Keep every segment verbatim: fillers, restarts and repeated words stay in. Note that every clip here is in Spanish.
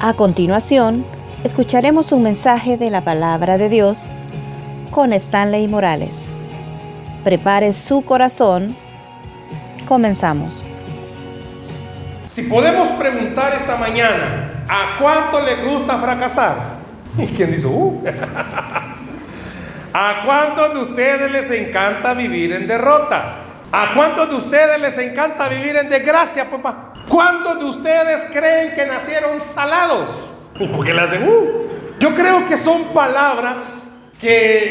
A continuación, escucharemos un mensaje de la Palabra de Dios con Stanley Morales. Prepare su corazón. Comenzamos. Si podemos preguntar esta mañana, ¿a cuánto le gusta fracasar? ¿Y quién dice? Uh. ¿A cuántos de ustedes les encanta vivir en derrota? ¿A cuántos de ustedes les encanta vivir en desgracia, papá? ¿Cuántos de ustedes creen que nacieron salados? ¿Por qué le hacen? Uh. Yo creo que son palabras que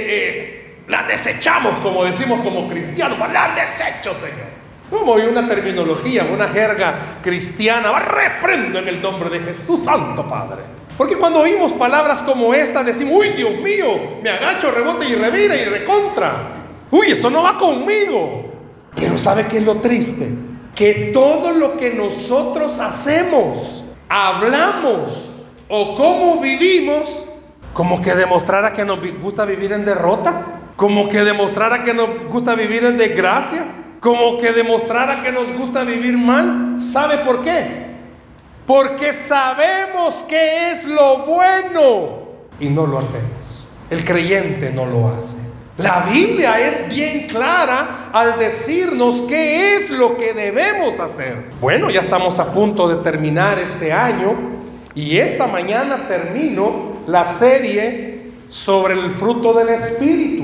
eh, las desechamos, como decimos como cristianos. Las desecho, Señor. Como hay una terminología, una jerga cristiana, reprendo en el nombre de Jesús, Santo Padre. Porque cuando oímos palabras como esta, decimos, uy, Dios mío, me agacho, rebote y revira y recontra. Uy, eso no va conmigo. Pero ¿sabe qué es lo triste? Que todo lo que nosotros hacemos, hablamos o cómo vivimos, como que demostrara que nos gusta vivir en derrota, como que demostrara que nos gusta vivir en desgracia, como que demostrara que nos gusta vivir mal. ¿Sabe por qué? Porque sabemos qué es lo bueno y no lo hacemos. El creyente no lo hace. La Biblia es bien clara al decirnos qué es lo que debemos hacer. Bueno, ya estamos a punto de terminar este año y esta mañana termino la serie sobre el fruto del Espíritu.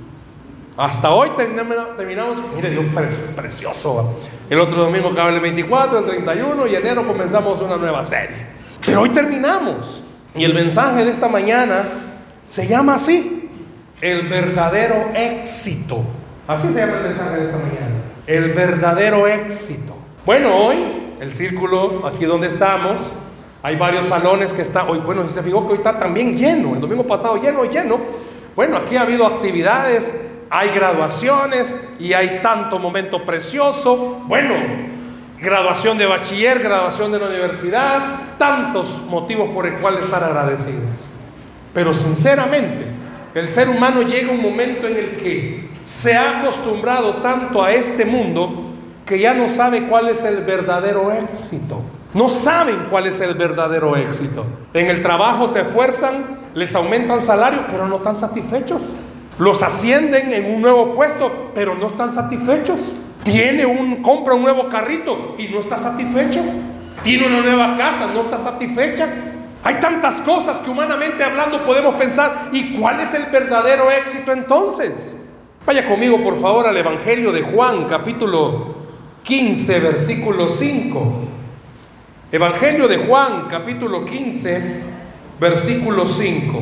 Hasta hoy terminamos, terminamos mire Dios, pre, precioso. El otro domingo acaba el veinticuatro, el treinta y uno y enero comenzamos una nueva serie. Pero hoy terminamos. Y el mensaje de esta mañana se llama así: el verdadero éxito. Así se llama el mensaje de esta mañana. El verdadero éxito. Bueno, hoy, el círculo, aquí donde estamos, hay varios salones que están, hoy, bueno, si se fijó que hoy está también lleno, el domingo pasado lleno, lleno. Bueno, aquí ha habido actividades, hay graduaciones y hay tanto momento precioso. Bueno, graduación de bachiller, graduación de la universidad, tantos motivos por el cual estar agradecidos. Pero sinceramente, el ser humano llega a un momento en el que se ha acostumbrado tanto a este mundo que ya no sabe cuál es el verdadero éxito. No saben cuál es el verdadero éxito. En el trabajo se esfuerzan, les aumentan salario, pero no están satisfechos. Los ascienden en un nuevo puesto, pero no están satisfechos. Tiene un, compra un nuevo carrito y no está satisfecho. Tiene una nueva casa, no está satisfecha. Hay tantas cosas que humanamente hablando podemos pensar, ¿y cuál es el verdadero éxito entonces? Vaya conmigo por favor al Evangelio de Juan, capítulo quince, versículo cinco. Evangelio de Juan, capítulo quince, versículo cinco.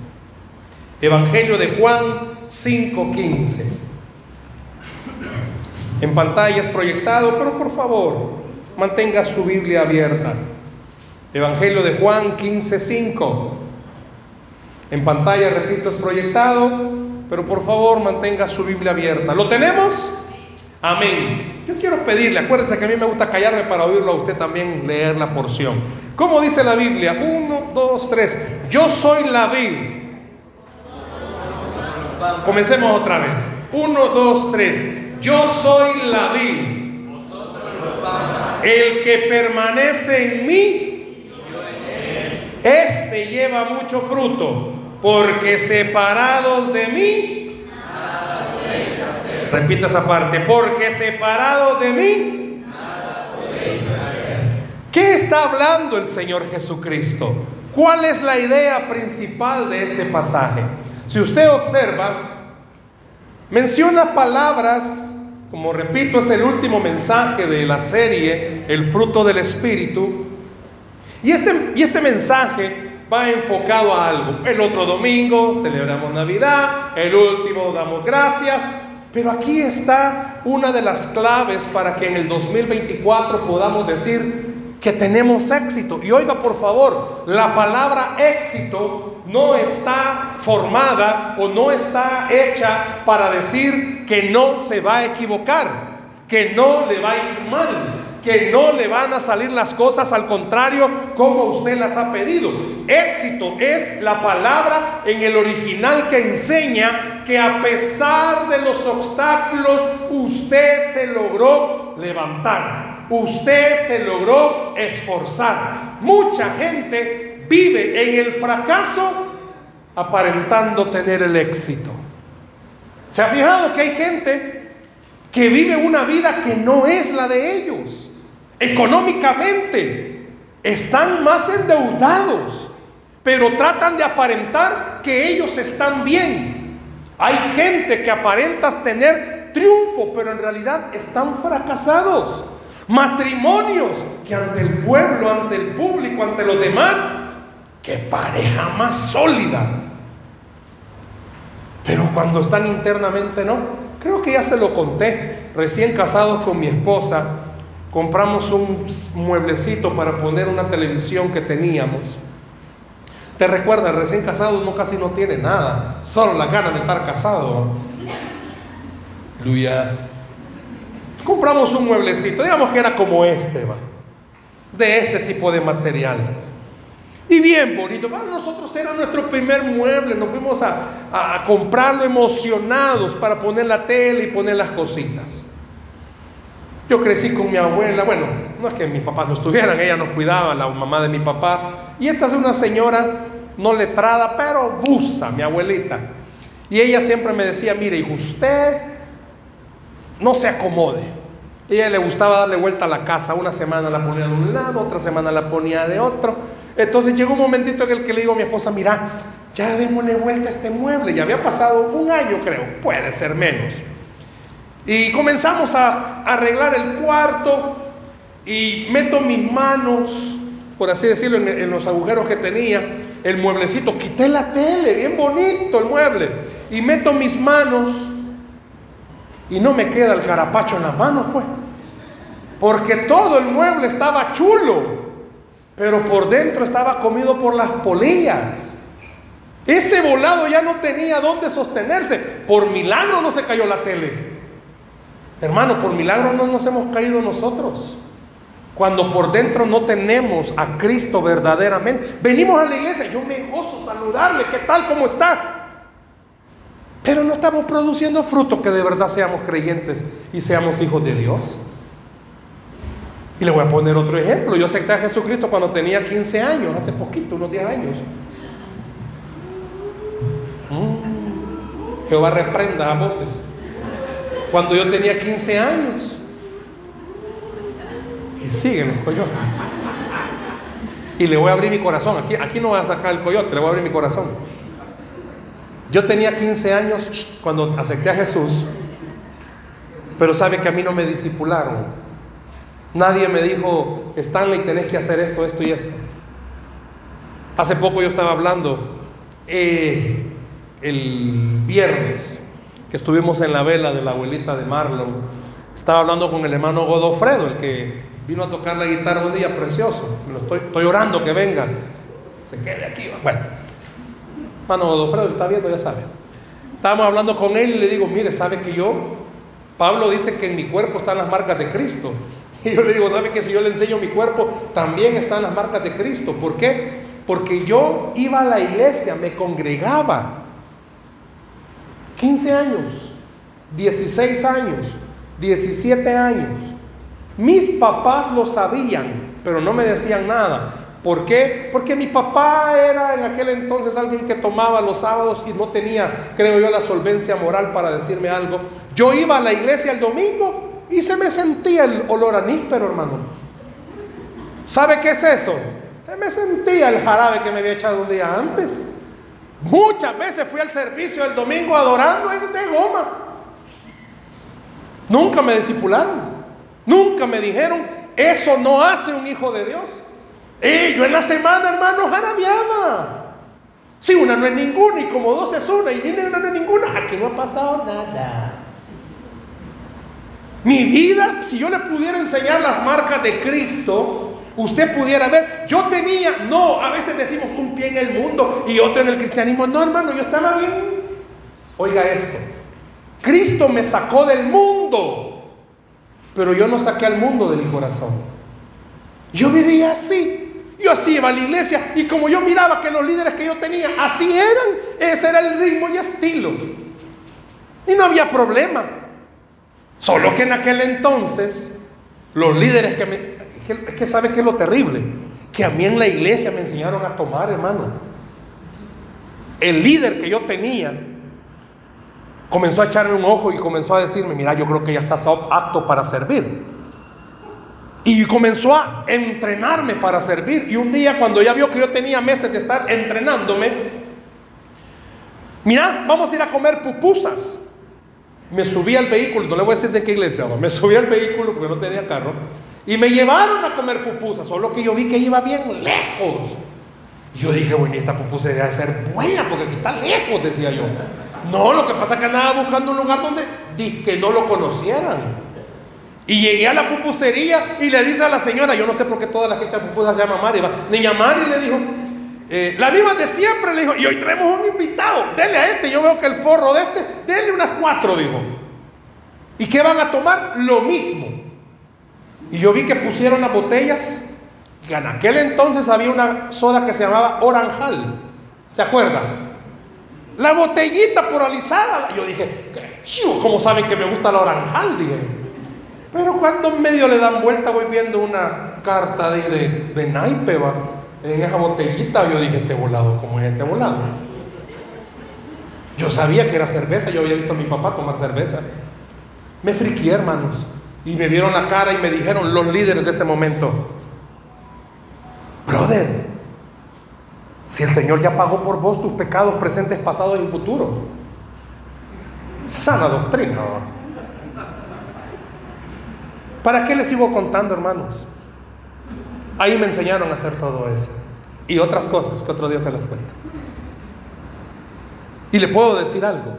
Evangelio de Juan cinco, quince. En pantalla es proyectado, pero por favor, mantenga su Biblia abierta. Evangelio de Juan quince, cinco. En pantalla, repito, es proyectado, pero por favor mantenga su Biblia abierta. ¿Lo tenemos? Amén. Yo quiero pedirle, acuérdense que a mí me gusta callarme para oírlo a usted también leer la porción. ¿Cómo dice la Biblia? Uno, dos, tres. Yo soy la vid. Comencemos otra vez. Uno, dos, tres. Yo soy la vid. El que permanece en mí, este lleva mucho fruto, porque separados de mí, nada podéis hacer. Repita esa parte, porque separados de mí, nada podéis hacer. ¿Qué está hablando el Señor Jesucristo? ¿Cuál es la idea principal de este pasaje? Si usted observa, menciona palabras, como repito, es el último mensaje de la serie, el fruto del Espíritu. Y este, y este mensaje va enfocado a algo. El otro domingo celebramos Navidad, el último damos gracias, pero aquí está una de las claves para que en el dos mil veinticuatro podamos decir que tenemos éxito. Y oiga por favor, la palabra éxito no está formada o no está hecha para decir que no se va a equivocar, que no le va a ir mal, que no le van a salir las cosas al contrario como usted las ha pedido. Éxito es la palabra en el original que enseña que a pesar de los obstáculos usted se logró levantar, usted se logró esforzar. Mucha gente vive en el fracaso aparentando tener el éxito. ¿Se ha fijado que hay gente que vive una vida que no es la de ellos? Económicamente están más endeudados, pero tratan de aparentar que ellos están bien. Hay gente que aparenta tener triunfo, pero en realidad están fracasados. Matrimonios que ante el pueblo, ante el público, ante los demás, qué pareja más sólida, pero cuando están internamente no. Creo que ya se lo conté. Recién casados con mi esposa, compramos un mueblecito para poner una televisión que teníamos. Te recuerdas, recién casados no casi no tiene nada, solo las ganas de estar casado. Aleluya. Compramos un mueblecito, digamos que era como este, ¿va? De este tipo de material. Y bien bonito. Para nosotros era nuestro primer mueble. Nos fuimos a, a, a comprarlo emocionados para poner la tele y poner las cositas. Yo crecí con mi abuela. Bueno, no es que mis papás no estuvieran, ella nos cuidaba, la mamá de mi papá. Y esta es una señora no letrada, pero busa, mi abuelita. Y ella siempre me decía: mire, hijo, usted no se acomode. A ella le gustaba darle vuelta a la casa. Una semana la ponía de un lado, otra semana la ponía de otro. Entonces llegó un momentito en el que le digo a mi esposa: mira, ya démosle vuelta a este mueble. Ya había pasado un año, creo, puede ser menos. Y comenzamos a arreglar el cuarto. Y meto mis manos, por así decirlo, en, en los agujeros que tenía el mueblecito. Quité la tele, bien bonito el mueble. Y meto mis manos y no me queda el carapacho en las manos, pues, porque todo el mueble estaba chulo, pero por dentro estaba comido por las polillas. Ese volado ya no tenía dónde sostenerse. Por milagro no se cayó la tele. Hermano, por milagro no nos hemos caído nosotros. Cuando por dentro no tenemos a Cristo verdaderamente. Venimos a la iglesia, yo me gozo saludarle, ¿qué tal? ¿Cómo está? Pero no estamos produciendo fruto que de verdad seamos creyentes y seamos hijos de Dios. Y le voy a poner otro ejemplo. Yo acepté a Jesucristo cuando tenía quince años, hace poquito, unos diez años. Mm, Jehová reprenda a voces. Cuando yo tenía quince años. Y siguen los coyotes. Y le voy a abrir mi corazón. Aquí, aquí no voy a sacar el coyote, le voy a abrir mi corazón. Yo tenía quince años cuando acepté a Jesús, pero sabe que a mí no me discipularon. Nadie me dijo: Stanley, tenés que hacer esto, esto y esto. Hace poco yo estaba hablando eh, el viernes que estuvimos en la vela de la abuelita de Marlon. Estaba hablando con el hermano Godofredo, el que vino a tocar la guitarra un día precioso. Me lo estoy, estoy orando que venga, se quede aquí. Bueno, hermano Godofredo está viendo, ya sabe. Estábamos hablando con él y le digo: mire, ¿sabe que yo? Pablo dice que en mi cuerpo están las marcas de Cristo. Y yo le digo: ¿sabe que si yo le enseño mi cuerpo, también están las marcas de Cristo? ¿Por qué? Porque yo iba a la iglesia, me congregaba. quince años, dieciséis años, diecisiete años. Mis papás lo sabían, pero no me decían nada. ¿Por qué? Porque mi papá era en aquel entonces alguien que tomaba los sábados y no tenía, creo yo, la solvencia moral para decirme algo. Yo iba a la iglesia el domingo y se me sentía el olor a níspero, hermano. ¿Sabe qué es eso? Se me sentía el jarabe que me había echado un día antes. Muchas veces fui al servicio el domingo adorando de goma. Nunca me discipularon. Nunca me dijeron: eso no hace un hijo de Dios. Y yo en la semana, hermano, jarabeaba. Si una no es ninguna y como dos es una y una no es ninguna, aquí no ha pasado nada. Mi vida, si yo le pudiera enseñar las marcas de Cristo, usted pudiera ver. Yo tenía, no, a veces decimos un pie en el mundo y otro en el cristianismo. No, hermano, yo estaba bien. Oiga esto: Cristo me sacó del mundo, pero yo no saqué al mundo de mi corazón. Yo vivía así. Yo así iba a la iglesia y como yo miraba que los líderes que yo tenía así eran, ese era el ritmo y estilo. Y no había problema. Solo que en aquel entonces los líderes que me... Es que, que sabe que es lo terrible. que a mí en la iglesia me enseñaron a tomar, hermano. El líder que yo tenía comenzó a echarme un ojo y comenzó a decirme: mira, yo creo que ya estás apto para servir. Y comenzó a entrenarme para servir. Y un día, cuando ya vio que yo tenía meses de estar entrenándome, mira, vamos a ir a comer pupusas. Me subí al vehículo, no le voy a decir de qué iglesia, me subí al vehículo porque no tenía carro, y me llevaron a comer pupusas. Solo que yo vi que iba bien lejos. Y yo dije: bueno, esta pupusa debería de ser buena porque aquí está lejos, decía yo. No, lo que pasa es que andaba buscando un lugar donde que no lo conocieran. Y llegué a la pupusería y le dice a la señora, yo no sé por qué todas las que echan pupusas se llama Mari, ¿va? Niña Mari, le dijo, eh, la misma de siempre, le dijo, y hoy traemos un invitado, denle a este, yo veo que el forro de este, denle unas cuatro, dijo. ¿Y qué van a tomar? Lo mismo. Y yo vi que pusieron las botellas, que en aquel entonces había una soda que se llamaba Oranjal, ¿se acuerdan? La botellita polarizada. Yo dije, ¿cómo saben que me gusta la Oranjal? Dije. Pero cuando en medio le dan vuelta, voy viendo una carta de, de, de naipe, va, en esa botellita. Yo dije, este volado, ¿cómo es este volado? Yo sabía que era cerveza, yo había visto a mi papá tomar cerveza. Me friqué, hermanos, y me vieron la cara y me dijeron los líderes de ese momento: brother, si el Señor ya pagó por vos tus pecados presentes, pasados y futuros. Sana doctrina, ¿va? ¿Para qué les sigo contando, hermanos? Ahí me enseñaron a hacer todo eso y otras cosas que otro día se las cuento. Y le puedo decir algo: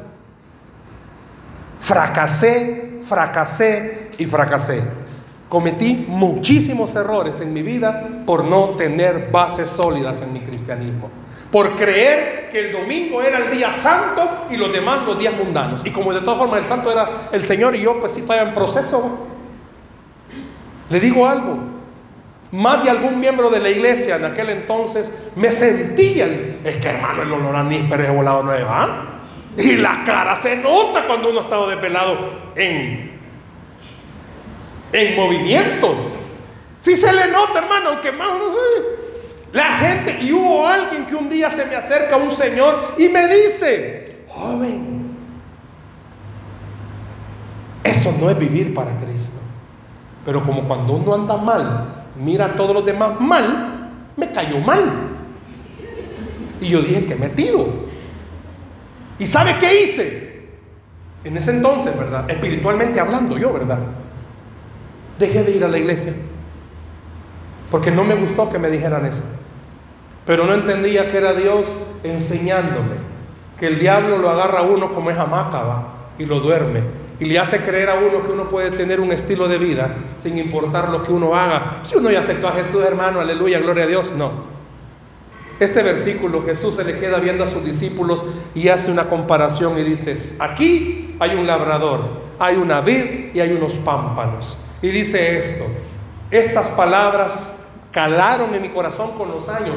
fracasé, fracasé y fracasé. Cometí muchísimos errores en mi vida por no tener bases sólidas en mi cristianismo, por creer que el domingo era el día santo y los demás los días mundanos. Y como de todas formas el santo era el Señor y yo pues sí estaba en proceso. Le digo algo, más de algún miembro de la iglesia en aquel entonces me sentían, es que hermano, el olor a anís, pero es volado nueva, ¿eh? Y la cara se nota cuando uno ha estado desvelado en, en movimientos. Sí se le nota, hermano, aunque más la gente. Y hubo alguien que un día se me acerca, un señor, y me dice: joven, eso no es vivir para Cristo. Pero como cuando uno anda mal, mira a todos los demás mal, me cayó mal. Y yo dije, ¿qué he metido? ¿Y sabe qué hice? En ese entonces, ¿verdad? Espiritualmente hablando yo, ¿verdad? Dejé de ir a la iglesia. Porque no me gustó que me dijeran eso. Pero no entendía que era Dios enseñándome que el diablo lo agarra a uno como es hamaca, ¿va? Y lo duerme. Y le hace creer a uno que uno puede tener un estilo de vida sin importar lo que uno haga. Si uno ya aceptó a Jesús, hermano, aleluya, gloria a Dios, no. Este versículo, Jesús se le queda viendo a sus discípulos y hace una comparación y dice: aquí hay un labrador, hay una vid y hay unos pámpanos. Y dice esto: estas palabras calaron en mi corazón con los años.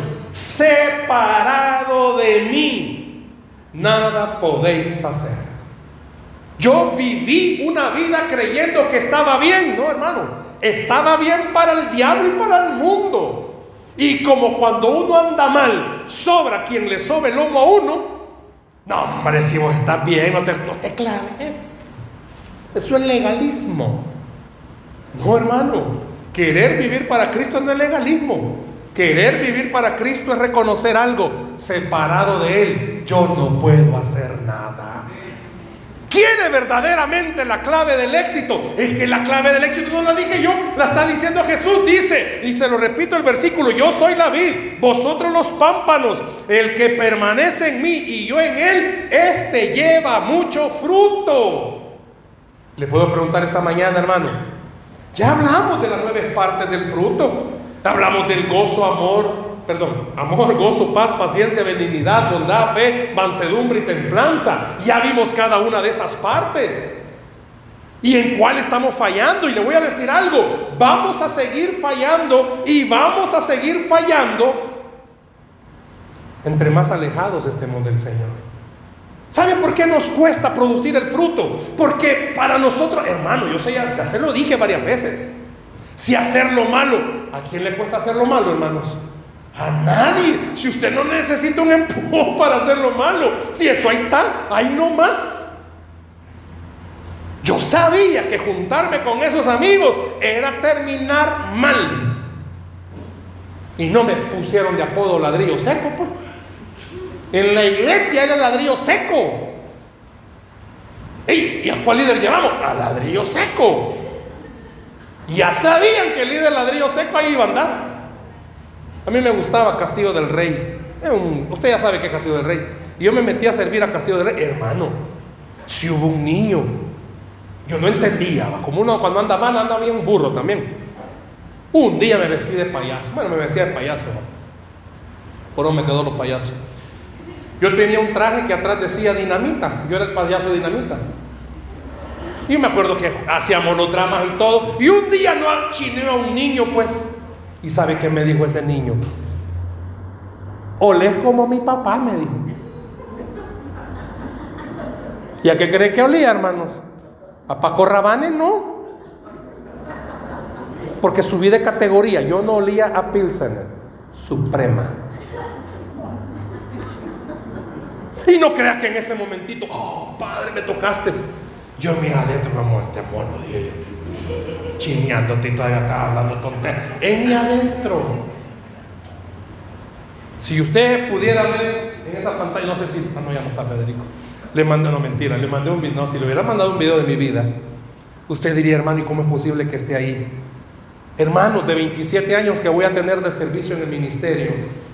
Separado de mí, nada podéis hacer. Yo viví una vida creyendo que estaba bien. No, hermano, estaba bien para el diablo y para el mundo. Y como cuando uno anda mal, sobra quien le sobe el lomo a uno. No, hombre, si vos estás bien, no te, no te claves. Eso es legalismo. No, hermano, querer vivir para Cristo no es legalismo. Querer vivir para Cristo es reconocer algo: separado de Él, yo no puedo hacer nada. ¿Quiere verdaderamente la clave del éxito? Es que la clave del éxito no la dije yo, la está diciendo Jesús. Dice, y se lo repito el versículo: yo soy la vid, vosotros los pámpanos. El que permanece en mí y yo en él, este lleva mucho fruto. Le puedo preguntar esta mañana, hermano, ya hablamos de las nueve partes del fruto. Hablamos del gozo, amor, perdón, amor, gozo, paz, paciencia, benignidad, bondad, fe, mansedumbre y templanza. Ya vimos cada una de esas partes. ¿Y en cuál estamos fallando? Y le voy a decir algo: vamos a seguir fallando y vamos a seguir fallando entre más alejados estemos del Señor. ¿Sabe por qué nos cuesta producir el fruto? Porque para nosotros, hermano, yo sé, ya se lo dije varias veces, Si hacer lo malo, ¿a quién le cuesta hacer lo malo, hermanos? A nadie. Si usted no necesita un empujón para hacer lo malo, si eso ahí está, ahí no más. Yo sabía que juntarme con esos amigos era terminar mal. Y no me pusieron de apodo ladrillo seco, pues. En la iglesia era ladrillo seco. ¿Y a cuál líder llevamos? A ladrillo seco. Ya sabían que el líder ladrillo seco ahí iba a andar. A mí me gustaba Castillo del Rey. Un, usted ya sabe que es Castillo del Rey. Y yo me metí a servir a Castillo del Rey. Hermano, si hubo un niño, yo no entendía. Como uno cuando anda mal, anda bien burro también. Un día me vestí de payaso. Bueno, me vestía de payaso. Por no me quedó los payasos. Yo tenía un traje que atrás decía dinamita. Yo era el payaso dinamita. Y me acuerdo que hacíamos los dramas y todo. Y un día no chineó a un niño, pues. ¿Y sabe qué me dijo ese niño? Olés como mi papá, me dijo. ¿Y a qué cree que olía, hermanos? A Paco Rabanne, no. Porque subí de categoría. Yo no olía a Pilsener Suprema. Y no creas que en ese momentito, oh, padre, me tocaste. Yo me adentro, mi amor, te mono, dije yo. Chineándote y todavía estaba hablando tonterías. En mi adentro. Si usted pudiera ver en esa pantalla, no sé si, ah, no, ya no está Federico. Le mandé, no, mentira, le mandé un video. No, si le hubiera mandado un video de mi vida, usted diría, hermano, ¿y cómo es posible que esté ahí? Hermanos, de veintisiete años que voy a tener de servicio en el ministerio,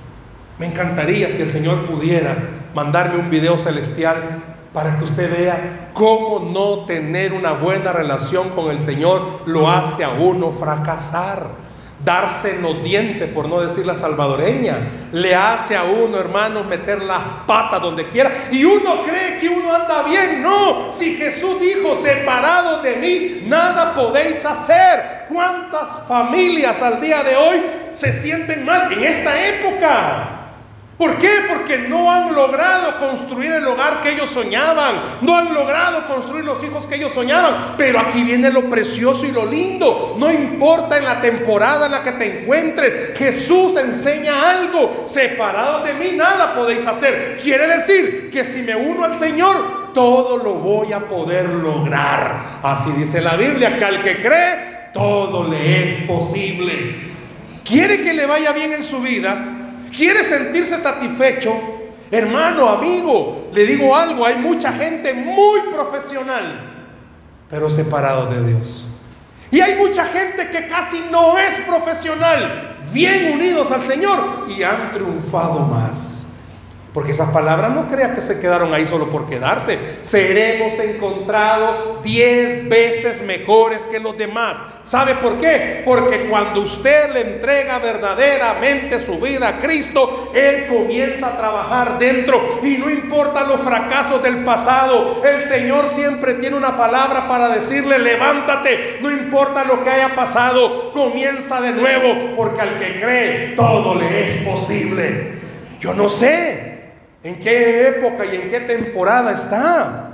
me encantaría si el Señor pudiera mandarme un video celestial para que usted vea cómo no tener una buena relación con el Señor lo hace a uno fracasar. Darse en los dientes, por no decir la salvadoreña, le hace a uno, hermanos, meter las patas donde quiera. Y uno cree que uno anda bien. No, si Jesús dijo, separados de mí, nada podéis hacer. ¿Cuántas familias al día de hoy se sienten mal en esta época? ¿Por qué? Porque no han logrado construir el hogar que ellos soñaban. No han logrado construir los hijos que ellos soñaban. Pero aquí viene lo precioso y lo lindo. No importa en la temporada en la que te encuentres, Jesús enseña algo. Separados de mí nada podéis hacer. Quiere decir que si me uno al Señor, todo lo voy a poder lograr. Así dice la Biblia, que al que cree, todo le es posible. ¿Quiere que le vaya bien en su vida? ¿Quiere sentirse satisfecho? Hermano, amigo, le digo algo, hay mucha gente muy profesional, pero separados de Dios. Y hay mucha gente que casi no es profesional, bien unidos al Señor y han triunfado más. Porque esas palabras no crea que se quedaron ahí solo por quedarse. Seremos encontrados diez veces mejores que los demás. ¿Sabe por qué? Porque cuando usted le entrega verdaderamente su vida a Cristo, Él comienza a trabajar dentro. Y no importa los fracasos del pasado, el Señor siempre tiene una palabra para decirle, levántate. No importa lo que haya pasado, comienza de nuevo. Porque al que cree, todo le es posible. Yo no sé en qué época y en qué temporada está.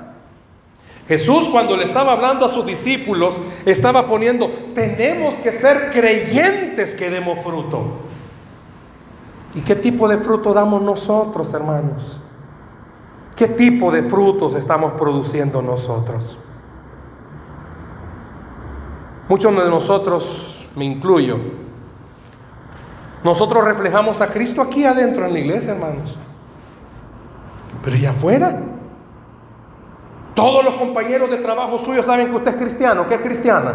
Jesús, cuando le estaba hablando a sus discípulos, estaba poniendo, tenemos que ser creyentes que demos fruto. ¿Y qué tipo de fruto damos nosotros, hermanos? ¿Qué tipo de frutos estamos produciendo nosotros? Muchos de nosotros, me incluyo, nosotros reflejamos a Cristo aquí adentro en la iglesia, hermanos. Pero ¿y afuera? Todos los compañeros de trabajo suyos saben que usted es cristiano, que es cristiana.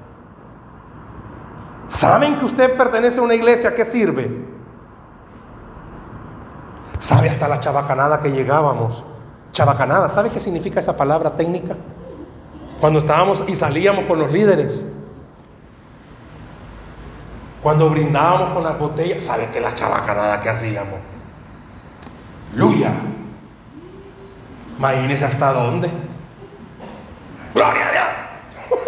Saben que usted pertenece a una iglesia que sirve. Sabe hasta la chabacanada que llegábamos. Chabacanada, ¿sabe qué significa esa palabra técnica? Cuando estábamos y salíamos con los líderes. Cuando brindábamos con las botellas, ¿sabe qué es la chabacanada que hacíamos? ¡Aleluya! Imagínese hasta dónde. ¡Gloria a Dios!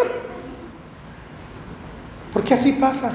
Porque así pasa.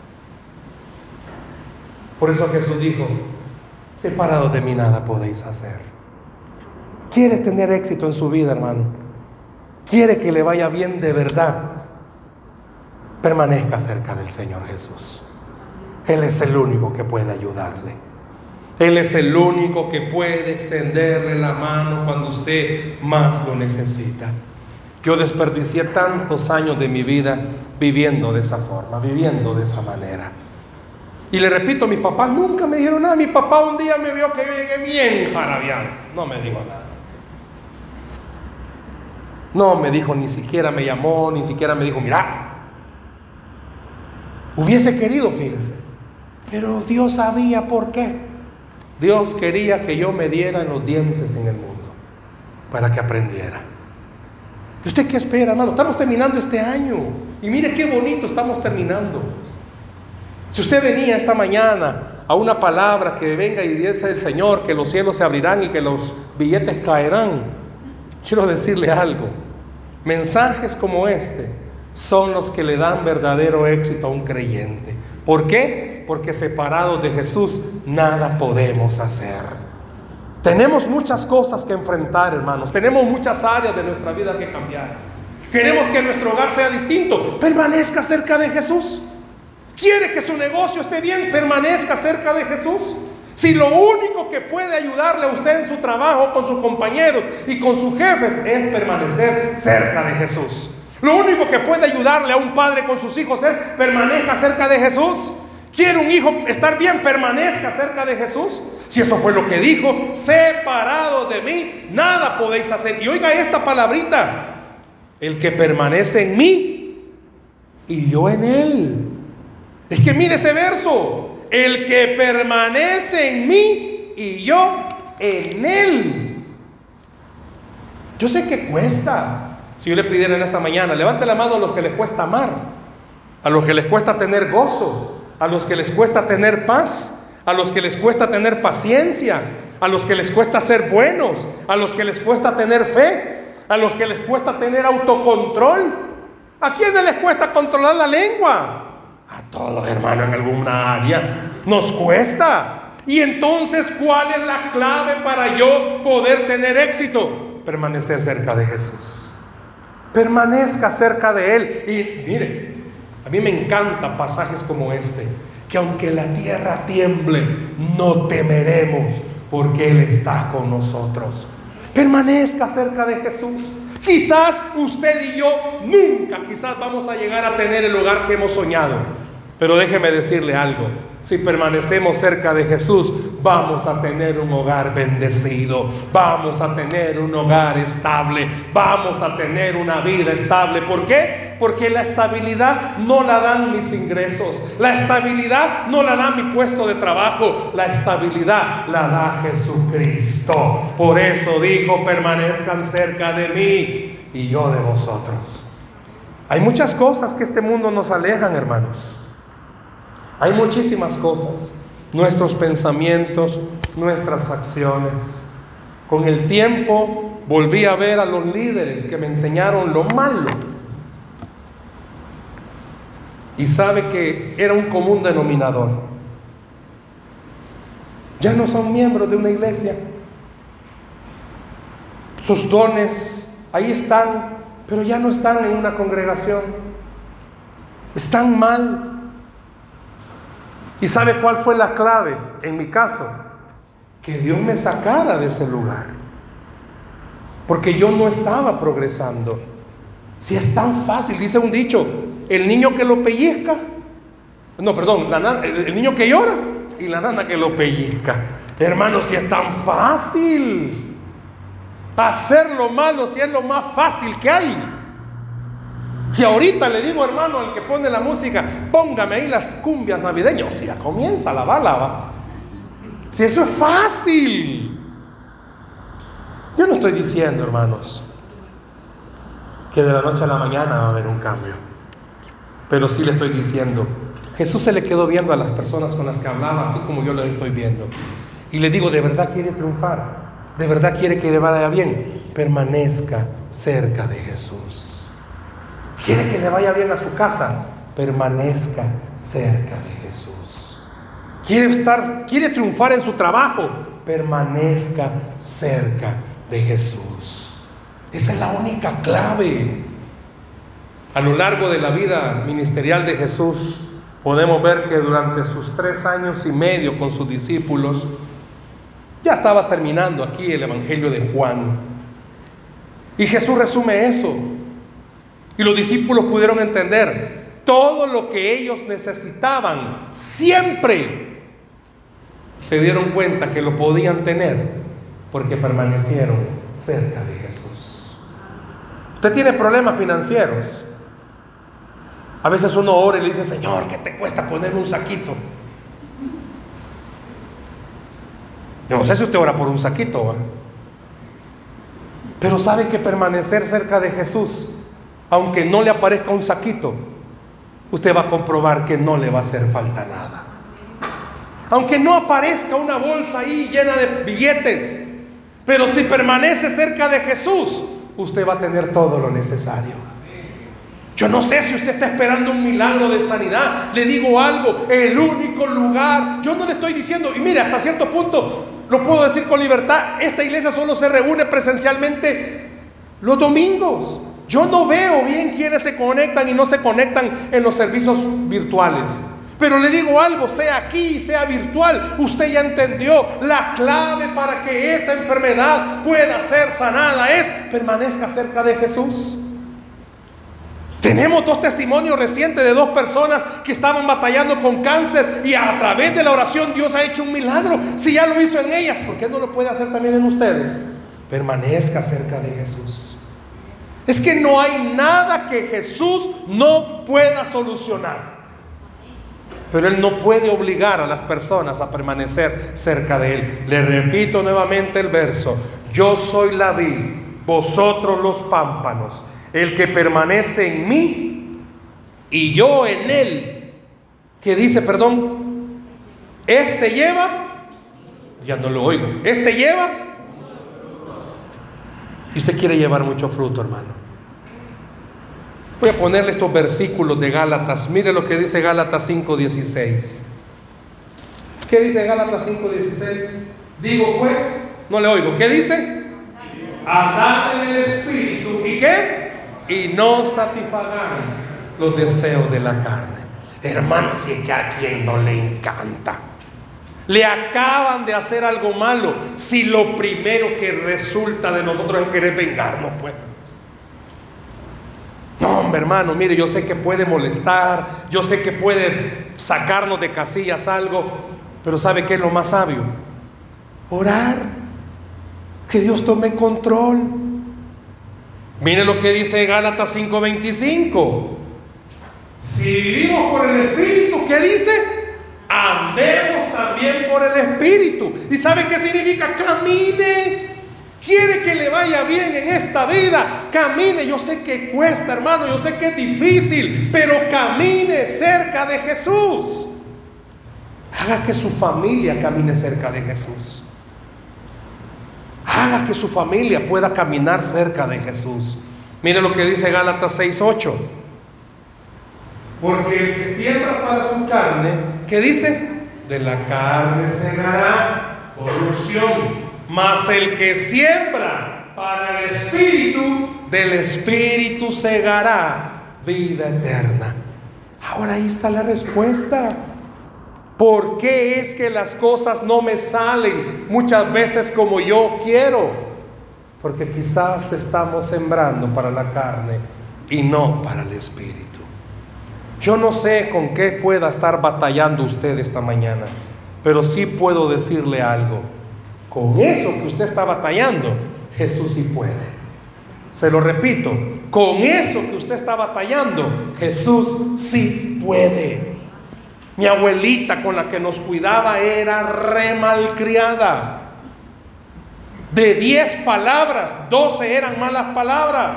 Por eso Jesús dijo, separados de mí nada podéis hacer. ¿Quiere tener éxito en su vida, hermano? ¿Quiere que le vaya bien de verdad? permanezca cerca del Señor Jesús. Él es el único que puede ayudarle. Él es el único que puede extenderle la mano cuando usted más lo necesita. Yo desperdicié tantos años de mi vida viviendo de esa forma, viviendo de esa manera. Y le repito, mis papás nunca me dijeron nada. Mi papá un día me vio que yo llegué bien jarabiado. No me dijo nada. No me dijo, ni siquiera me llamó, ni siquiera me dijo, mira. Hubiese querido, fíjense. Pero Dios sabía por qué. Dios quería que yo me diera en los dientes en el mundo para que aprendiera. ¿Y usted qué espera, hermano? Estamos terminando este año y mire qué bonito estamos terminando. Si usted venía esta mañana a una palabra que venga y dice el Señor que los cielos se abrirán y que los billetes caerán, quiero decirle algo. Mensajes como este son los que le dan verdadero éxito a un creyente. ¿Por qué? Porque separados de Jesús nada podemos hacer. Tenemos muchas cosas que enfrentar, hermanos. Tenemos muchas áreas de nuestra vida que cambiar. Queremos que nuestro hogar sea distinto. Permanezca cerca de Jesús. ¿Quiere que su negocio esté bien? Permanezca cerca de Jesús. Si lo único que puede ayudarle a usted en su trabajo, con sus compañeros y con sus jefes, es permanecer cerca de Jesús. Lo único que puede ayudarle a un padre con sus hijos es permanezca cerca de Jesús. ¿Quiere un hijo estar bien? Permanezca cerca de Jesús. Si eso fue lo que dijo, separado de mí, nada podéis hacer. Y oiga esta palabrita: el que permanece en mí y yo en él. Es que mire ese verso: el que permanece en mí y yo en él. Yo sé que cuesta. Si yo le pidiera en esta mañana, levante la mano a los que les cuesta amar, a los que les cuesta tener gozo, a los que les cuesta tener paz, a los que les cuesta tener paciencia, a los que les cuesta ser buenos, a los que les cuesta tener fe, a los que les cuesta tener autocontrol. ¿A quiénes les cuesta controlar la lengua? A todos, hermano, en alguna área nos cuesta. Y entonces, ¿cuál es la clave para yo poder tener éxito? Permanecer cerca de Jesús. Permanezca cerca de Él. Y mire, a mí me encantan pasajes como este: que aunque la tierra tiemble, no temeremos, porque Él está con nosotros. Permanezca cerca de Jesús. Quizás usted y yo nunca, quizás vamos a llegar a tener el hogar que hemos soñado, pero déjeme decirle algo: si permanecemos cerca de Jesús, vamos a tener un hogar bendecido, vamos a tener un hogar estable, vamos a tener una vida estable. ¿Por qué? Porque la estabilidad no la dan mis ingresos, la estabilidad no la da mi puesto de trabajo, la estabilidad la da Jesucristo. Por eso dijo: permanezcan cerca de mí y yo de vosotros. Hay muchas cosas que este mundo nos alejan, hermanos. Hay muchísimas cosas, nuestros pensamientos, nuestras acciones. Con el tiempo volví a ver a los líderes que me enseñaron lo malo. Y sabe que era un común denominador. Ya no son miembros de una iglesia. Sus dones ahí están, pero ya no están en una congregación. Están mal. ¿Y sabe cuál fue la clave en mi caso? Que Dios me sacara de ese lugar, porque yo no estaba progresando. Si es tan fácil, dice un dicho: el niño que lo pellizca, no, perdón, la nana, el, el niño que llora y la nana que lo pellizca. Hermano, si es tan fácil hacer lo malo, si es lo más fácil que hay. Si ahorita le digo, hermano, al que pone la música, póngame ahí las cumbias navideñas, si ya comienza la bala, va. Si eso es fácil. Yo no estoy diciendo, hermanos, que de la noche a la mañana va a haber un cambio, pero sí le estoy diciendo: Jesús se le quedó viendo a las personas con las que hablaba, así como yo les estoy viendo, y le digo: ¿de verdad quiere triunfar? ¿De verdad quiere que le vaya bien? Permanezca cerca de Jesús. ¿Quiere que le vaya bien a su casa? Permanezca cerca de Jesús. ¿Quiere estar, quiere triunfar en su trabajo? Permanezca cerca de Jesús. Esa es la única clave. A lo largo de la vida ministerial de Jesús, podemos ver que durante sus tres años y medio con sus discípulos, ya estaba terminando aquí el Evangelio de Juan. Y Jesús resume eso. Y los discípulos pudieron entender todo lo que ellos necesitaban. Siempre se dieron cuenta que lo podían tener porque permanecieron cerca de Jesús. Usted tiene problemas financieros. A veces uno ora y le dice: Señor, ¿qué te cuesta ponerme un saquito? Yo no sé si usted ora por un saquito, ¿va? Pero sabe que permanecer cerca de Jesús, aunque no le aparezca un saquito, usted va a comprobar que no le va a hacer falta nada. Aunque no aparezca una bolsa ahí llena de billetes, pero si permanece cerca de Jesús, usted va a tener todo lo necesario. Yo no sé si usted está esperando un milagro de sanidad. Le digo algo: el único lugar, yo no le estoy diciendo, y mire, hasta cierto punto lo puedo decir con libertad, esta iglesia solo se reúne presencialmente los domingos. Yo no veo bien quiénes se conectan y no se conectan en los servicios virtuales. Pero le digo algo, sea aquí, sea virtual, usted ya entendió la clave para que esa enfermedad pueda ser sanada es: permanezca cerca de Jesús. Tenemos dos testimonios recientes de dos personas que estaban batallando con cáncer y a través de la oración Dios ha hecho un milagro. Si ya lo hizo en ellas, ¿por qué no lo puede hacer también en ustedes? Permanezca cerca de Jesús. Es que no hay nada que Jesús no pueda solucionar. Pero Él no puede obligar a las personas a permanecer cerca de Él. Le repito nuevamente el verso: yo soy la vid, vosotros los pámpanos. El que permanece en mí y yo en él, que dice, perdón, este lleva, ya no lo oigo, este lleva, y usted quiere llevar mucho fruto, hermano. Voy a ponerle estos versículos de Gálatas. Mire lo que dice Gálatas cinco dieciséis. ¿Qué dice Gálatas cinco dieciséis? Digo pues, no le oigo, ¿qué dice? Andad en el Espíritu, ¿y qué? Y no satisfagáis los deseos de la carne. Hermano, si es que a quien no le encanta. Le acaban de hacer algo malo. Si lo primero que resulta de nosotros es querer vengarnos, pues. No, hombre, hermano, mire, yo sé que puede molestar, yo sé que puede sacarnos de casillas algo, pero ¿sabe qué es lo más sabio? Orar. Que Dios tome control. Mire lo que dice Gálatas cinco veinticinco. Si vivimos por el Espíritu, ¿qué dice? Andemos también por el Espíritu. ¿Y sabe qué significa? Camine. Quiere que le vaya bien en esta vida, camine. Yo sé que cuesta, hermano, yo sé que es difícil, pero camine cerca de Jesús. Haga que su familia camine cerca de Jesús. Haga que su familia pueda caminar cerca de Jesús. Mire lo que dice Gálatas seis ocho. Porque el que siembra para su carne, ¿qué dice? De la carne segará corrupción, mas el que siembra para el Espíritu, del Espíritu segará vida eterna. Ahora ahí está la respuesta. ¿Por qué es que las cosas no me salen muchas veces como yo quiero? Porque quizás estamos sembrando para la carne y no para el Espíritu. Yo no sé con qué pueda estar batallando usted esta mañana, pero sí puedo decirle algo. Con eso que usted está batallando, Jesús sí puede. Se lo repito, con eso que usted está batallando, Jesús sí puede. Mi abuelita, con la que nos cuidaba, era re malcriada. De diez palabras, doce eran malas palabras.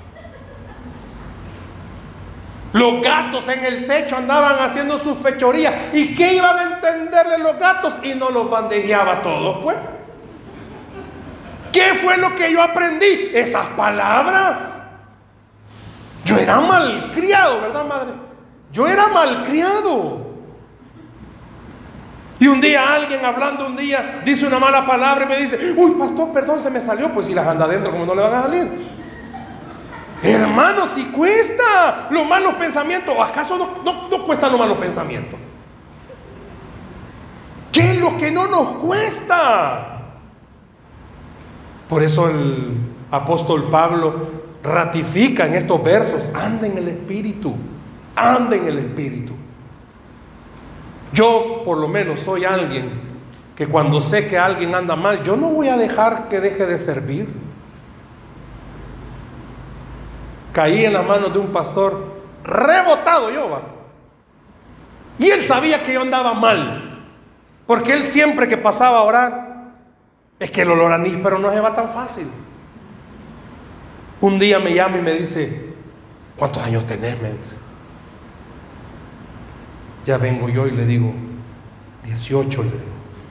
Los gatos en el techo andaban haciendo sus fechorías. ¿Y qué iban a entenderle los gatos? Y no los bandejeaba todos, pues. ¿Qué fue lo que yo aprendí? Esas palabras. Yo era malcriado, ¿verdad, madre? Yo era malcriado. Y un día alguien hablando un día dice una mala palabra y me dice: uy, pastor, perdón, se me salió. Pues si las anda adentro, ¿cómo no le van a salir? Hermano, si cuesta los malos pensamientos. ¿O acaso no, no, no cuestan los malos pensamientos? ¿Qué es lo que no nos cuesta? Por eso el apóstol Pablo ratifica en estos versos: anda en el Espíritu, anda en el Espíritu. Yo por lo menos soy alguien que cuando sé que alguien anda mal, yo no voy a dejar que deje de servir. Caí en las manos de un pastor, rebotado yo, va. Y él sabía que yo andaba mal, porque él siempre que pasaba a orar, es que el olor a níspero no se va tan fácil. Un día me llama y me dice: ¿cuántos años tenés? Me dice. Ya vengo yo y le digo: dieciocho, le digo.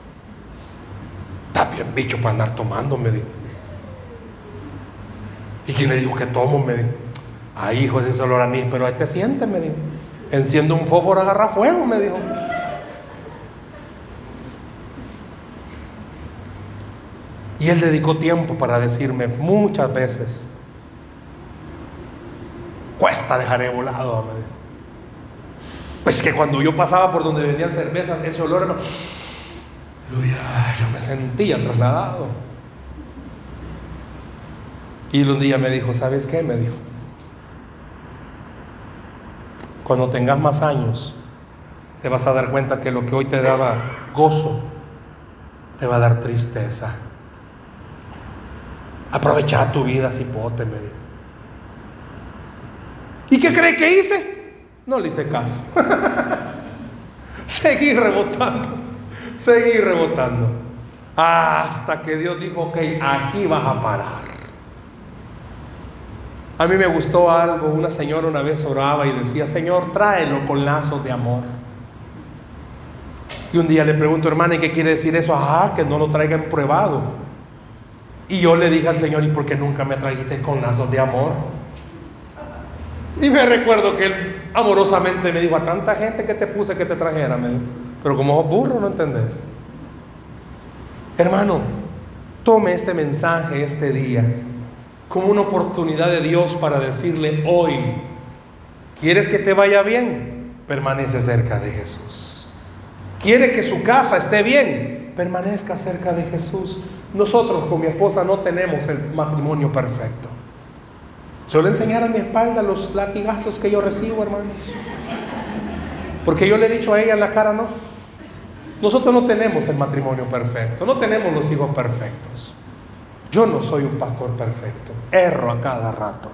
Está bien bicho para andar tomando, me dijo. ¿Y quién le dijo que tomo? Me dijo. Ay, hijo, ese olor a níspero, ahí te sientes, me dijo. Enciende un fósforo, agarra fuego, me dijo. Y él dedicó tiempo para decirme muchas veces: cuesta dejar de volado, me dijo. Pues que cuando yo pasaba por donde vendían cervezas, ese olor no, yo me sentía trasladado. Y un día me dijo: ¿sabes qué? Me dijo: cuando tengas más años, te vas a dar cuenta que lo que hoy te daba gozo, te va a dar tristeza. Aprovecha tu vida, cipote, me dijo. ¿Y qué cree que hice? No le hice caso. Seguí rebotando, seguí rebotando, hasta que Dios dijo: ok, aquí vas a parar. A mí me gustó algo. Una señora una vez oraba y decía: Señor, tráelo con lazos de amor. Y un día le pregunto: hermana, ¿y qué quiere decir eso? Ajá, que no lo traiga empruebado. Y yo le dije al Señor: ¿y por qué nunca me trajiste con lazos de amor? Y me recuerdo que Él amorosamente me dijo: a tanta gente que te puse que te trajera, me dijo, pero como sos burro no entendés. Hermano, tome este mensaje este día como una oportunidad de Dios para decirle hoy: ¿quieres que te vaya bien? Permanece cerca de Jesús. ¿Quiere que su casa esté bien? Permanezca cerca de Jesús. Nosotros con mi esposa no tenemos el matrimonio perfecto. Suelo enseñar a mi espalda los latigazos que yo recibo, hermanos, porque yo le he dicho a ella en la cara: no, nosotros no tenemos el matrimonio perfecto, no tenemos los hijos perfectos. Yo no soy un pastor perfecto, erro a cada rato,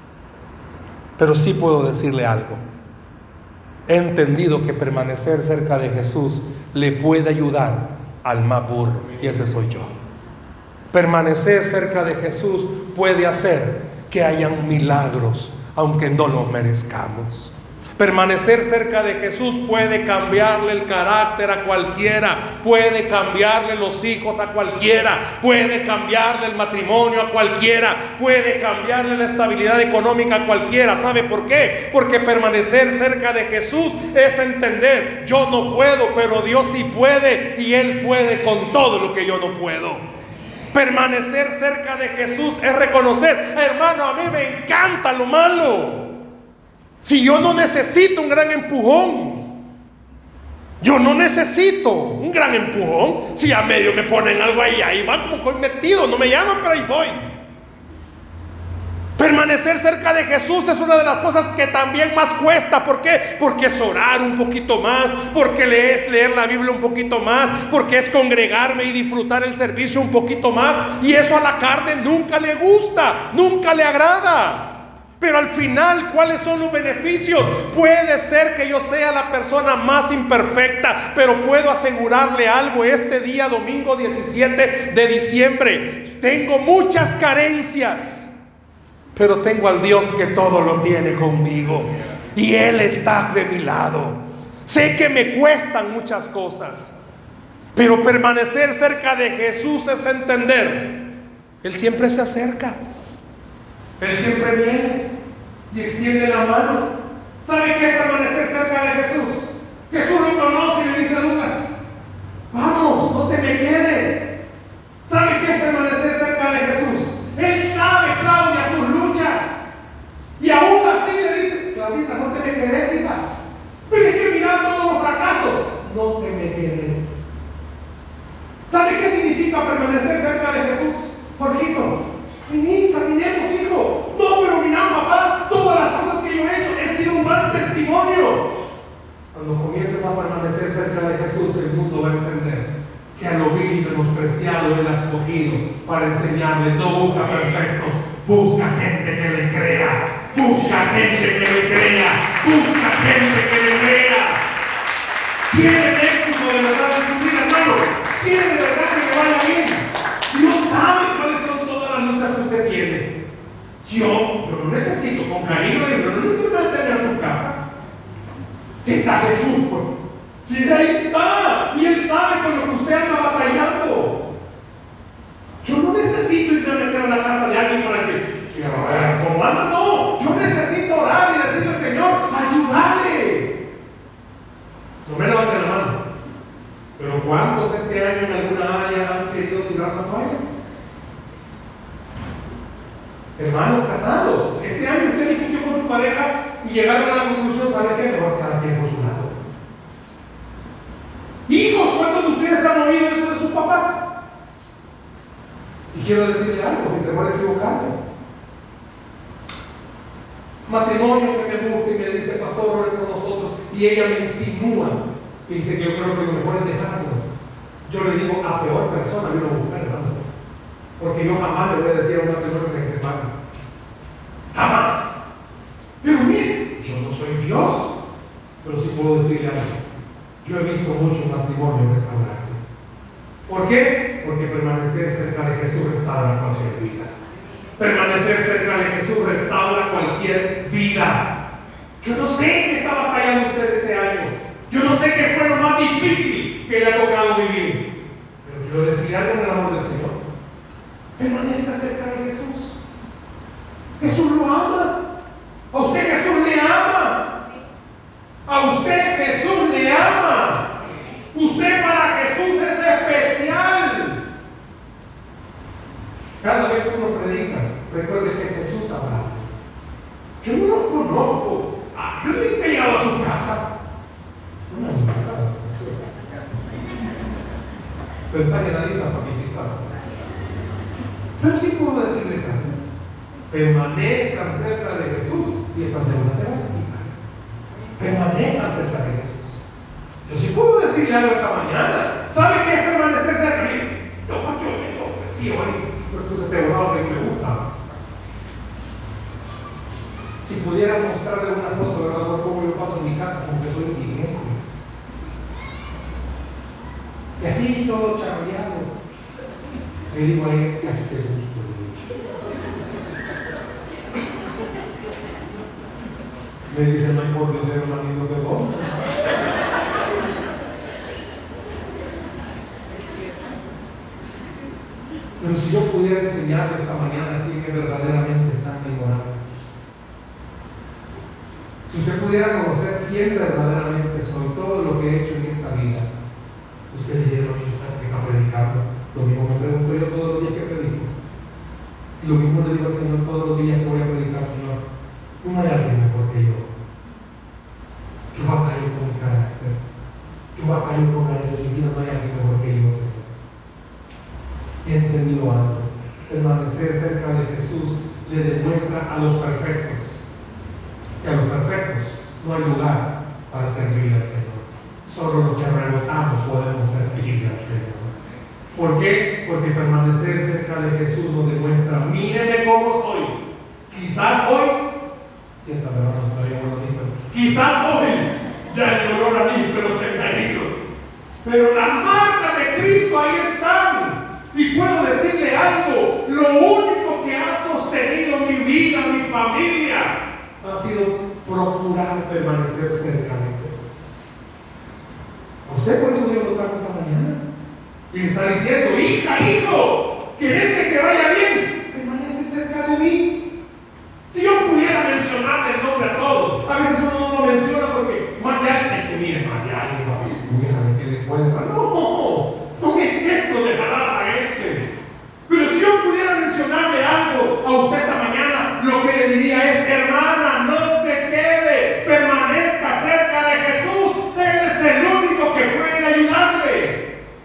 pero sí puedo decirle algo. He entendido que permanecer cerca de Jesús le puede ayudar al más burro, y ese soy yo. Permanecer cerca de Jesús puede hacer que hayan milagros, aunque no los merezcamos. Permanecer cerca de Jesús puede cambiarle el carácter a cualquiera, puede cambiarle los hijos a cualquiera, puede cambiarle el matrimonio a cualquiera, puede cambiarle la estabilidad económica a cualquiera. ¿Sabe por qué? Porque permanecer cerca de Jesús es entender: yo no puedo, pero Dios sí puede, y Él puede con todo lo que yo no puedo. Permanecer cerca de Jesús es reconocer: hermano, a mí me encanta lo malo. Si yo no necesito un gran empujón, yo no necesito un gran empujón. Si a medio me ponen algo ahí, ahí van como estoy metido, no me llaman, pero ahí voy. Permanecer cerca de Jesús es una de las cosas que también más cuesta. ¿Por qué? Porque es orar un poquito más, porque es leer la Biblia un poquito más, porque es congregarme y disfrutar el servicio un poquito más. Y eso a la carne nunca le gusta, nunca le agrada. Pero al final, ¿cuáles son los beneficios? Puede ser que yo sea la persona más imperfecta, pero puedo asegurarle algo: este día, domingo diecisiete de diciembre, tengo muchas carencias, pero tengo al Dios que todo lo tiene conmigo, y Él está de mi lado. Sé que me cuestan muchas cosas, pero permanecer cerca de Jesús es entender: Él siempre se acerca, Él siempre viene y extiende la mano. ¿Sabe qué es permanecer cerca de Jesús? Jesús lo conoce y le dice a Lucas: vamos, no te me quedes. ¿Sabe qué es permanecer cerca de Jesús? Él sabe, Claudia, sus luchas. el mundo va a entender que a lo vil y menospreciado Él ha escogido para enseñarle. No busca perfectos, busca gente que le crea, busca gente que le crea, busca gente que le crea. ¿Quieren éxito de verdad en su vida, hermano? ¿Quieren de verdad que le vaya bien? Dios sabe cuáles son todas las luchas que usted tiene. Yo, yo no necesito, con cariño le digo, no necesito mantener a su casa. Si está Jesús, pues, si de ahí está, y Él sabe con lo que usted anda batallando. Yo no necesito irme a meter a la casa de alguien para decir, quiero ver cómo anda. No, yo necesito orar y decirle, Señor, ayúdale. No me levanten la mano. Pero ¿cuántos este año en alguna área han querido tirar la toalla? Hermanos casados, este año usted discutió con su pareja y llegaron a la conclusión, ¿sabe qué? Mejor cada quien por su lado. Hijos, ¿cuántos de ustedes han oído eso de sus papás? Y quiero decirle algo, sin temor a equivocarme. Matrimonio que me busca y me dice, pastor, ore con nosotros, y ella me insinúa y dice que yo creo que lo mejor es dejarlo. Yo le digo, a peor persona vino a buscar, hermano, porque yo jamás le voy a decir a un matrimonio que se separe. Jamás. Pero mire, yo no soy Dios, pero sí puedo decirle algo. Yo he visto muchos matrimonios restaurarse. ¿Por qué? Porque permanecer cerca de Jesús restaura cualquier vida. Permanecer cerca de Jesús restaura cualquier vida. Yo no sé qué está batallando usted este año. Yo no sé qué fue lo más difícil que le ha tocado vivir. Pero quiero decir algo en el amor del Señor. Permanezca cerca de Jesús. Jesús lo ama. A usted Jesús le ama. A usted Jesús le ama. Usted para Jesús es especial. Cada vez que uno predica, recuerde que Jesús habla. Yo no lo conozco. Ah, yo no he llegado a su casa. No, no, no, pero está llenadita para mi Pero sí puedo decirles algo. Permanezcan cerca de Jesús y esas deudas se van a quitar. Permanezcan cerca de Jesús. Yo sí puedo decirle algo esta mañana. ¿Sabe qué es permanecer cerca de mí? Yo porque yo vengo, pues sí, hoy me puse teorado que no me gusta. Si pudiera mostrarle una foto, ¿verdad? Por cómo yo paso en mi casa, como que soy indigente. Y así todo charreado. Le digo a él, así te gusto. Me dice, no hay por Dios, ser más lindo que vos. Pero si yo pudiera enseñarle esta mañana aquí que verdaderamente están ignorantes. Si usted pudiera conocer quién verdaderamente soy, todo lo que he hecho en esta vida, usted diría lo mismo que está predicando. Lo mismo me pregunto yo todos los días que predico. Y lo mismo le digo al Señor todos los días que voy a predicar, Señor. No hay alguien mejor que yo. Yo batallo con mi carácter. Yo batallo con áreas de mi vida. No hay alguien mejor que yo, Señor. He entendido algo. Permanecer cerca de Jesús le demuestra a los perfectos que a los perfectos no hay lugar para servirle al Señor. Solo los que rebotamos podemos servirle al Señor. ¿Por qué? Porque permanecer cerca de Jesús nos demuestra, míreme cómo soy. Quizás hoy, siéntame hermanos, todavía muy bonito. Quizás hoy ya el olor a nísperos engañados, pero las marcas de Cristo ahí están. Y puedo decirle algo, lo único que ha sostenido mi vida, mi familia, ha sido procurar permanecer cerca de Jesús. ¿A usted por eso Dios lo trajo esta mañana? Y le está diciendo, hija, hijo, ¿quieres que te vaya bien? Permanece cerca de mí. Si yo pudiera mencionarle el nombre a todos, a veces uno no lo menciona porque más de alguien, es que mire, más de alguien, déjame que después, no, un ejemplo de palabra gente. Pero si yo pudiera mencionarle algo a usted esta mañana, lo que le diría es, hermana, no se quede, permanezca cerca de Jesús, Él es el único que puede ayudarle.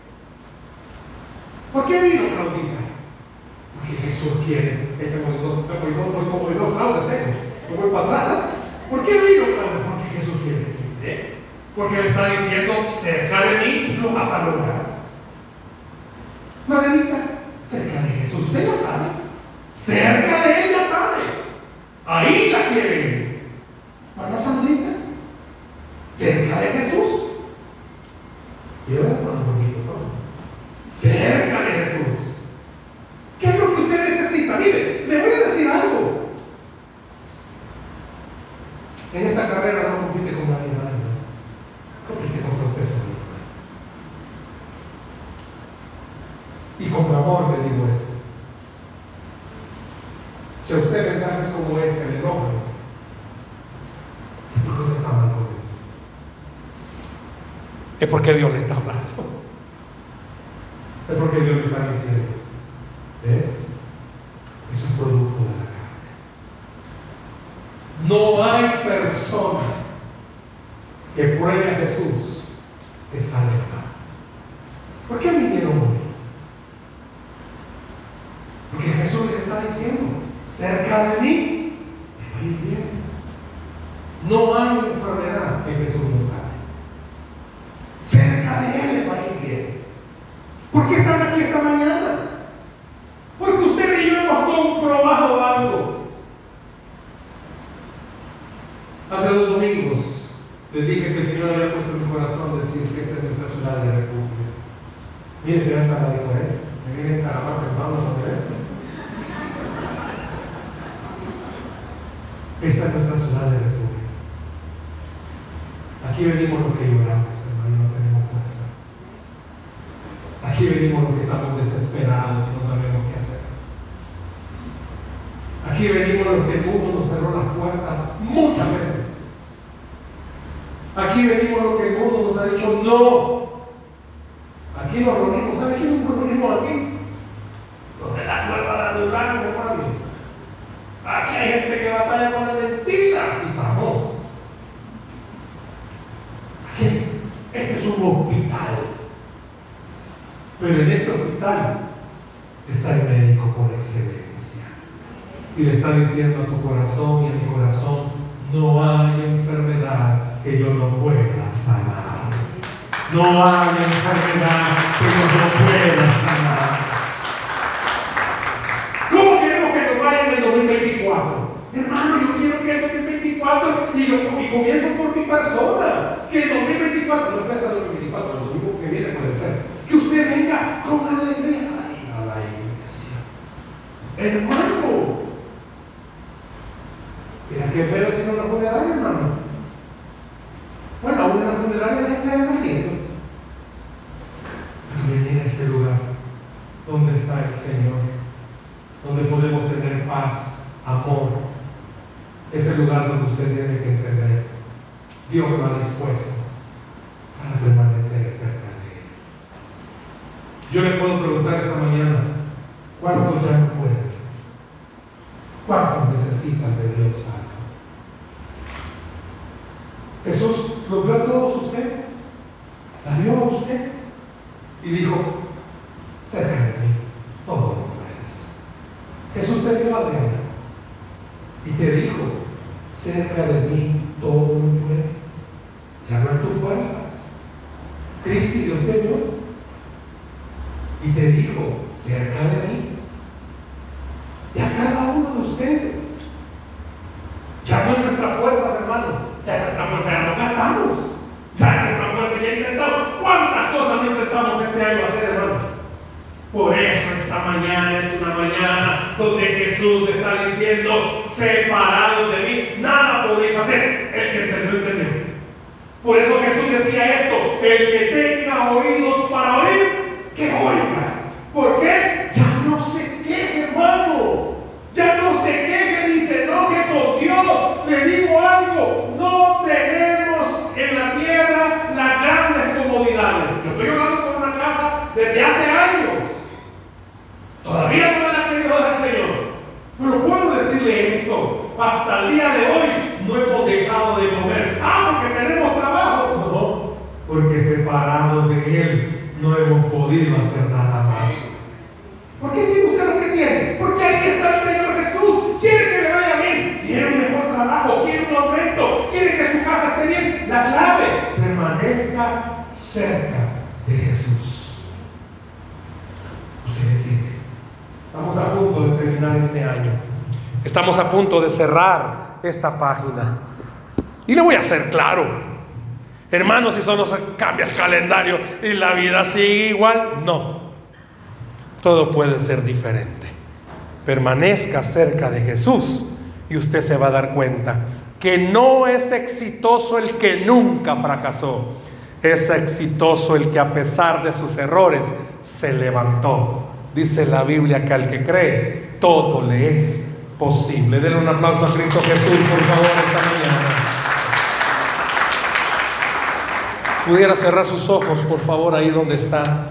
¿Por qué vino Claudita? Porque Jesús quiere. Tengo dos, tengo dos, voy como dos Claudias tengo. Yo voy para atrás. ¿Por qué vino Claudia? Porque Jesús quiere que esté. Porque le está diciendo, cerca de mí lo vas a lograr. Margarita, cerca de Jesús, usted ya sabe. Cerca de él ya sabe. Ahí la quiere él. Manda Sandrita, cerca de Jesús. Quiero ver un poquito, ¿no? Cerca de Jesús. ¿Qué es lo que usted necesita? Mire, le voy a decir algo. En esta carrera no compite con nadie más, ¿no? Compite contra usted solo. Y con amor le digo esto. Si a usted mensajes como este le enojan, es porque usted está mal con Dios. Es porque Dios le está hablando. Es porque Dios le está diciendo, ¿ves? Eso es producto de la carne. No hay persona que pruebe a Jesús que salga mal. ¿Por qué vinieron hoy? Porque Jesús les está diciendo, cerca de mí me va a ir bien. No hay enfermedad que Jesús no sabe. Cerca de Él le va a ir bien. ¿Por qué están aquí esta mañana? Porque usted y yo hemos comprobado algo. Hace dos domingos les dije que el Señor había puesto en mi corazón decir que esta es nuestra ciudad de refugio. Mire, se ven tan de Corea. Me vienen caramar temblando con esto. Esta es nuestra ciudad de refugio. Aquí venimos los que lloramos, hermano, y no tenemos fuerza. Aquí venimos los que estamos desesperados y no sabemos qué hacer. Aquí venimos los que el mundo nos cerró las puertas muchas veces. Aquí venimos los que el mundo nos ha dicho no. Aquí nos reunimos. ¿Sabe quién nos reunimos aquí? Los de la cueva de Durango, hermanos. Aquí hay gente que batalla con la mentira y estamos. Aquí, este es un hospital. Pero en este hospital está el médico por excelencia. Y le está diciendo a tu corazón y a mi corazón, no hay enfermedad que yo no pueda sanar. No hay enfermedad que yo no pueda sanar. ¿Cómo queremos que nos vaya en el dos mil veinticuatro? Hermano, yo quiero que el dos mil veinticuatro, y, lo, y comienzo por mi persona, que el dos mil veinticuatro, no es el dos mil veinticuatro, el domingo que viene puede ser, que usted venga con alegría a la iglesia. Hermano, mira qué feo es ir a una funeraria, hermano. Bueno, aún en la funeraria la gente está riendo. Pero venir a este lugar donde está el Señor, donde podemos tener paz, amor, es el lugar donde usted tiene que entender, Dios lo ha dispuesto para permanecer cerca de Él. Yo le puedo preguntar esta mañana, ¿cuántos ya no pueden? ¿Cuántos necesitan de Dios algo? Jesús los vio a todos ustedes, la vio a usted y dijo, cerca de mí todo lo puedes. Jesús te vio a Adriana y te dijo, cerca de mí todo lo puedes. Ya no en tus fuerzas. Cristo, Dios te vio y te dijo, cerca de mí. Ya cada uno de ustedes. Ya no en nuestras fuerzas, hermano. Ya en nuestra fuerza ya no gastamos. Ya en nuestra fuerza ya intentamos. ¿Cuántas cosas no intentamos este año hacer, hermano? Por eso esta mañana es una mañana donde Jesús le está diciendo, separados de mí, nada podéis hacer. El que entendió, entendió. Por eso Jesús decía esto, el que tenga oídos para oír, que oiga. ¿Por qué? Ya no se queje, hermano. Ya no se queje ni se enoje con Dios. Le digo algo, no tenemos en la tierra las grandes comodidades. Yo estoy hablando por una casa desde hace años. Todavía no me la ha querido dar el Señor. Pero puedo decirle esto, hasta el día de hoy no hemos dejado de comer. Ah, porque tenemos trabajo. No, porque separados de Él no hemos podido hacer nada más. ¿Por qué tiene usted lo que tiene? Porque ahí está el Señor Jesús. Quiere que le vaya bien, quiere un mejor trabajo, quiere un aumento, quiere que su casa esté bien. La clave, permanece cerca de Jesús. Usted decide. Estamos a punto de terminar este año. Estamos a punto de cerrar esta página. Y le voy a hacer claro, hermanos, si solo se cambia el calendario y la vida sigue igual, no. Todo puede ser diferente. Permanezca cerca de Jesús y usted se va a dar cuenta que no es exitoso el que nunca fracasó. Es exitoso el que a pesar de sus errores se levantó. Dice la Biblia que al que cree todo le es posible. Denle un aplauso a Cristo Jesús, por favor, esta mañana. Pudiera cerrar sus ojos, por favor, ahí donde está.